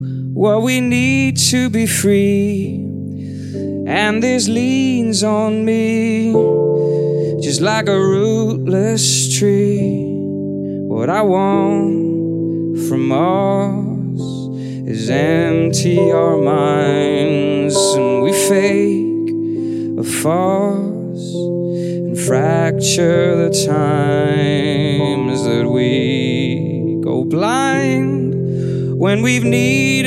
what we need to be free. And this leans on me, just like a rootless tree. What I want from us is empty our minds, and we fake a fuss and fracture the times that we go blind when we've needed